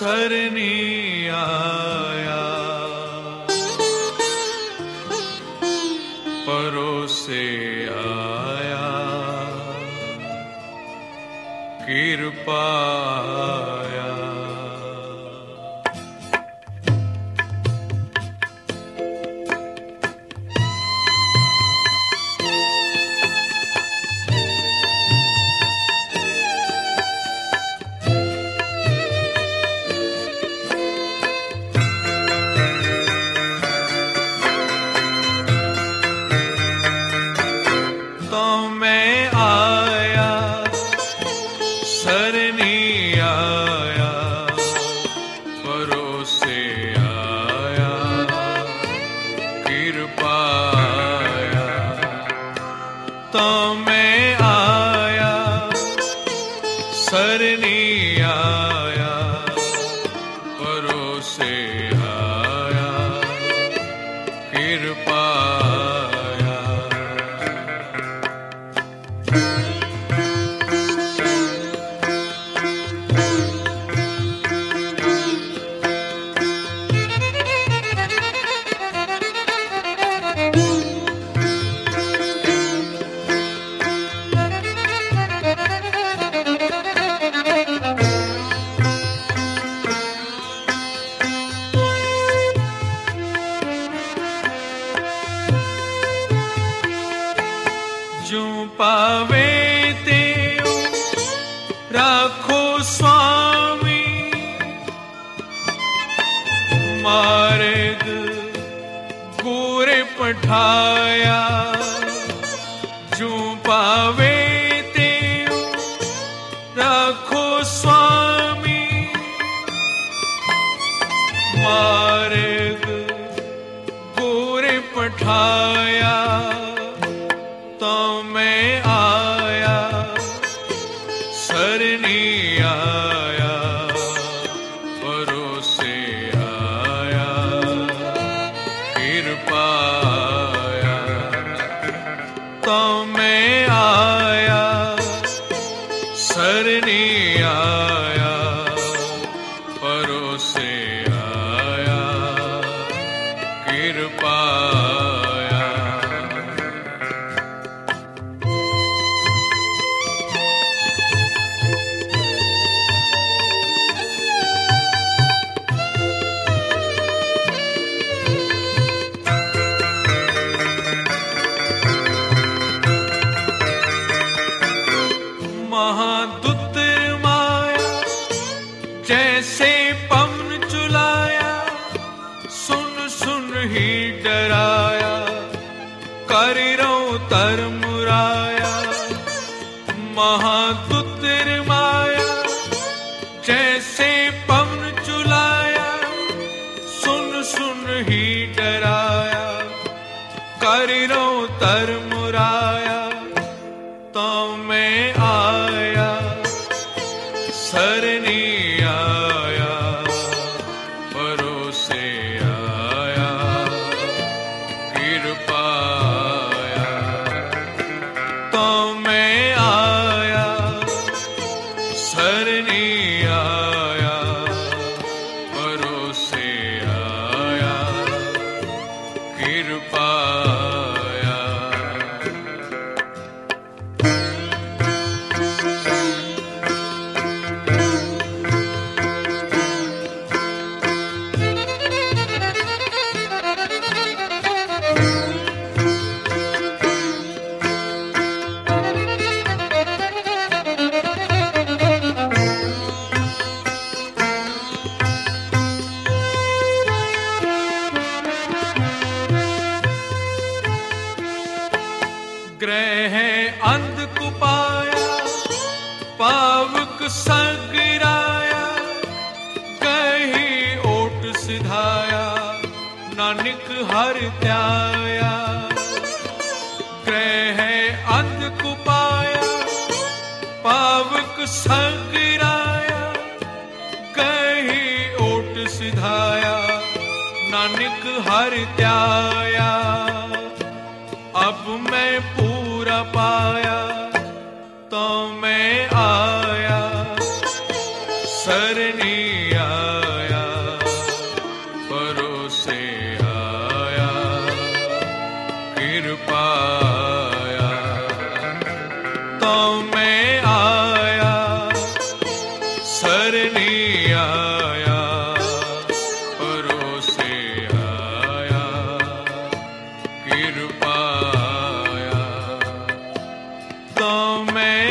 सरनी आया, परोसे आया, कृपा आया। तो मैं आया, सरनी आया, परोसे आया, कृपा आया। तो मैं आया, सरनी आया, परोसे आया, कृपा आया। जो पावे तेऊ राखो स्वामी, मार्ग गोरे पठाया। जो पावे तेऊ राखो स्वामी, मार्ग गोरे पठाया। तो मैं आया, सरनी आया, परोसे आया, कृपा आया। तो मैं आया, सरनी आया, परोसे आया, कृपा आया। महादुत माया जैसे पवन चुलाया, सुन सुन ही डराया, करिरो तर मुराया। महादुत माया जैसे पवन चुलाया, सुन सुन ही डराया, करिरो तर मुराया। तो मैं आया, सरनी आया, परोसे आया, कृपा आया। तो मैं आया, सरनी आया, परोसे आया, कृपा आया। ग्रह अंध कुपाया, पावक सगराया, कही ओट सिधाया, नानक हर त्याया। ग्रह अंध कुपाया, पावक सगराया, कही ओट सिधाया, नानक हर त्याया। अब मैं पूरा पाया, तो मैं आया, सरनी आया। सरनी आया, परोसे आया, कृपाया, तो मैं